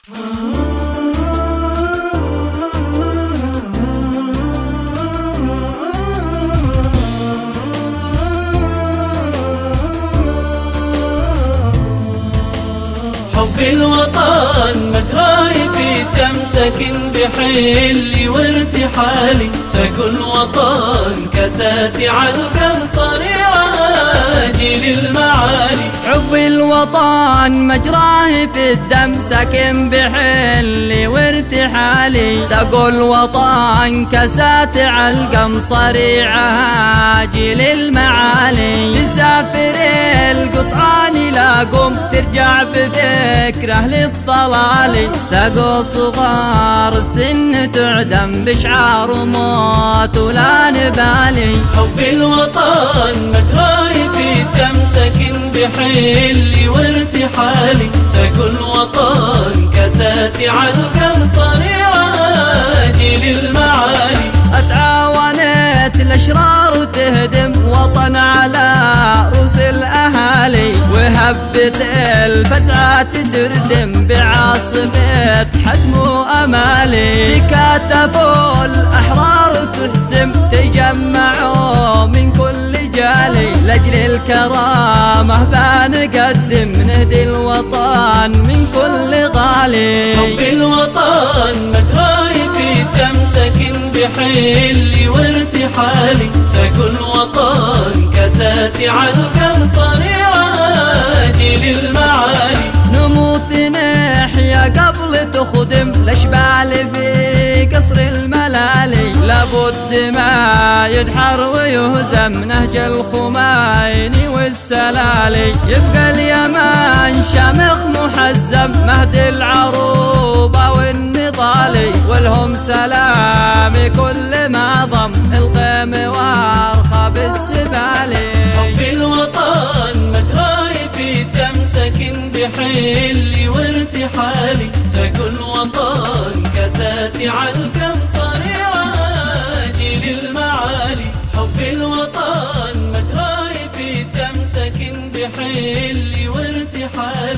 حب الوطن مجراي في تمسك بحلي وارتحالي، سقوا الوطن كاساتي علقم صريعة جيل المعالي. حب الوطن مجراه في الدم ساكن بحلي وارتحالي، سقوا الوطن كاسات علقم صريعة جيل المعالي. يسافر القطعان يلاقوم ترجع بفكره للضلال، سقوا صغار السن تعدم بشعار موت ولا نبالي. حب الوطن مجراي في تمسك بحلي وارتحالي، سقوا الوطن كاساتي علقم صريعة جيل المعالي. اتعاونت الاشرار تهدم وطن على رؤوس الاهالي، وهبت الفزعات تردم بعاصفة حزم وامالي. تكاتفوا الاحرار تحسم تجمعوا من كل جالي، لاجل الكرامة بنقدم نهدي الوطن من كل غالي. حب الوطن مجراي في تمسك بحلي وارتحالي، سقوا الوطن كاساتي علقم صريعة جيل المعالي. نموت نحيا قبل تخدم الاشبال في قصر الملالي، لابد ما يدحر ويهزم نهج الخميني والسلالي. يبقى اليمن شامخ محزم مهد العروبة والنضالي، والهم سلام كل ما ضم القيم وارخى بالسبالي. حب الوطن مجراي في تمسك بحلي وارتحالي، سقوا الوطن كاساتي علقم صريعة جيل المعالي. حب الوطن مجراي في تمسك بحلي وارتحالي،